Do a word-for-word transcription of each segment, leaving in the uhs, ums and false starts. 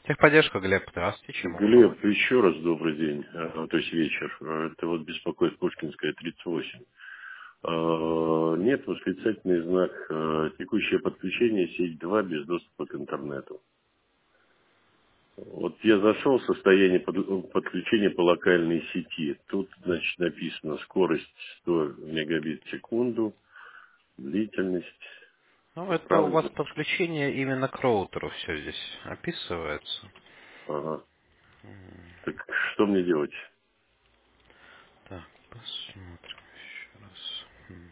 Техподдержка, Глеб, здравствуйте, чем могу помочь? Глеб, еще раз добрый день, а, то есть вечер. А, Это вот беспокоит Пушкинская, тридцать восемь. А, Нет восклицательный знак а, «Текущее подключение сеть два без доступа к интернету». Вот я зашел в состояние под- подключения по локальной сети. Тут, значит, написано скорость сто мегабит в секунду, длительность, Ну, это у вас справлено. подключение именно к роутеру все здесь описывается. Ага. Так что мне делать? Так, посмотрим еще раз. М.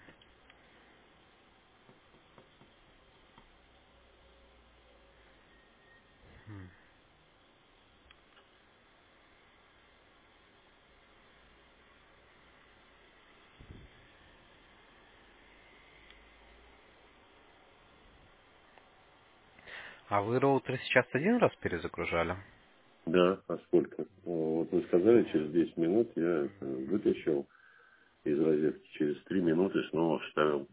А вы роутер сейчас один раз перезагружали? Да, а сколько? Вот вы сказали, через десять минут я это вытащил из розетки. Через три минуты снова вставил.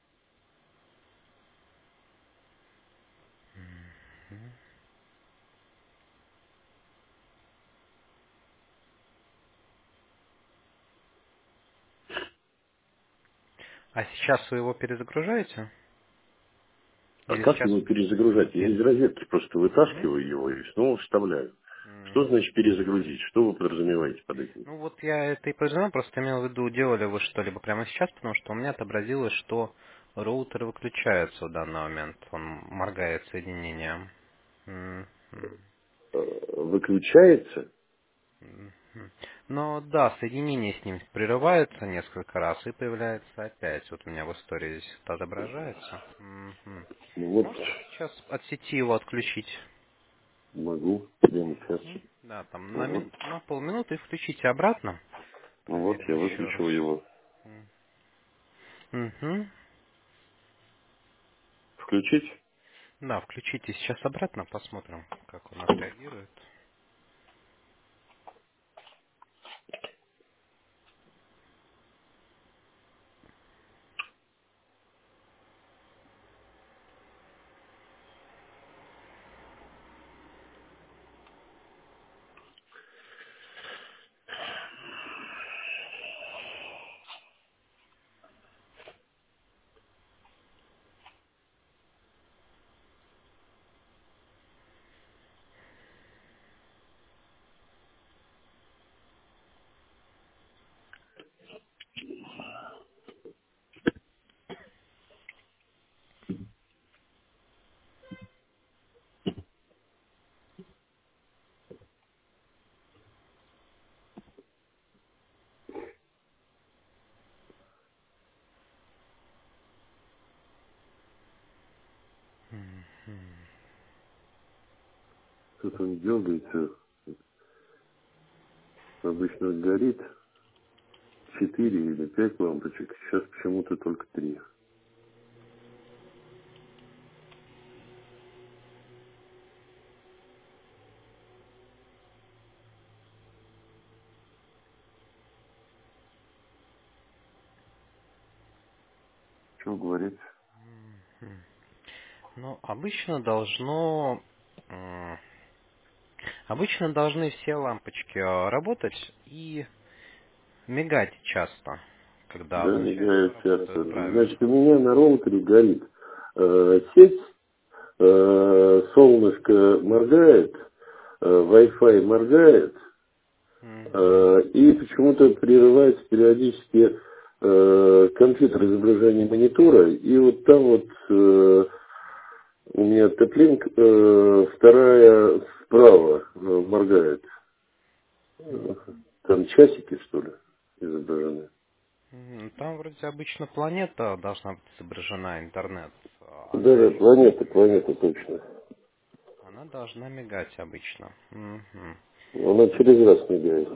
А сейчас вы его перезагружаете? А Или как сейчас? его перезагружать? Я из розетки просто Мгм. вытаскиваю его и снова вставляю. М. Что значит перезагрузить? Что вы подразумеваете под этим? Ну вот я это и понимаю, просто имел в виду, делали вы что-либо прямо сейчас, потому что у меня отобразилось, что роутер выключается в данный момент, он моргает соединением. Мгм. Э, Выключается? Мгм. Но да, соединение с ним прерывается несколько раз и появляется опять. Вот у меня в истории здесь это отображается. Мгм. Ну вот, Можете сейчас от сети его отключить? могу прямо сейчас. Мгм. Да, там Ну на, вот, мин- на полминуты и включите обратно. ну вот Проверим я еще раз. выключил его. Мгм. Включить? Да, включите сейчас обратно, посмотрим, как он отреагирует. Тут он дергается, обычно горит четыре или пять лампочек. Сейчас почему-то только три. Что говорит? Ну, обычно должно... м, Обычно должны все лампочки э, работать и мигать часто, когда Да, обозначают, что мигает работают часто. правильно. Значит, у меня на роутере горит э, сеть, э, солнышко моргает, э, Wi-Fi моргает, Мгм. э, и почему-то прерывается периодически э, компьютер изображения монитора, и вот там вот э, у меня теплинг, э, вторая справа э, моргает. Э, Там часики, что ли, изображены. М, Там вроде обычно планета должна быть изображена, интернет. А Она Да-да, еще планета, планета, точно. Она должна мигать обычно. Мгм. Она через раз мигает.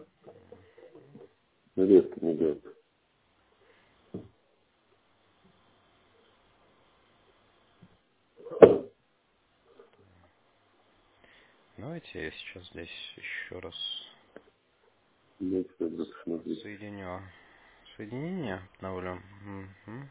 Редко мигает. Давайте я сейчас здесь еще раз Дайте тогда посмотреть. соединю соединение, обновлю. Мгм.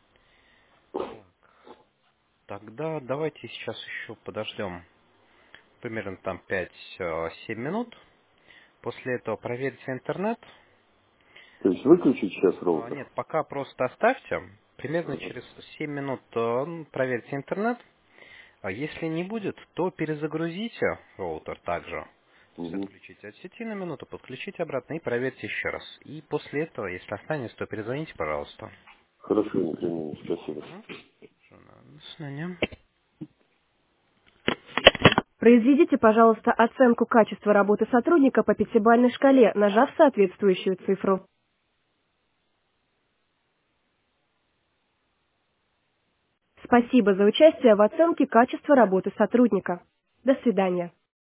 Так, тогда давайте сейчас еще подождем примерно там пять-семь минут. После этого проверьте интернет. То есть выключить сейчас А, роутер? Нет, пока просто оставьте. Примерно Ага. через семь минут э, ну, проверьте интернет. А если не будет, то перезагрузите роутер также. То есть Угу. отключите от сети на минуту, подключите обратно и проверьте еще раз. И после этого, если останется, то перезвоните, пожалуйста. Хорошо, непременно. Спасибо. Мгм. До свидания. Произведите, пожалуйста, оценку качества работы сотрудника по пятибалльной шкале, нажав соответствующую цифру. Спасибо за участие в оценке качества работы сотрудника. До свидания.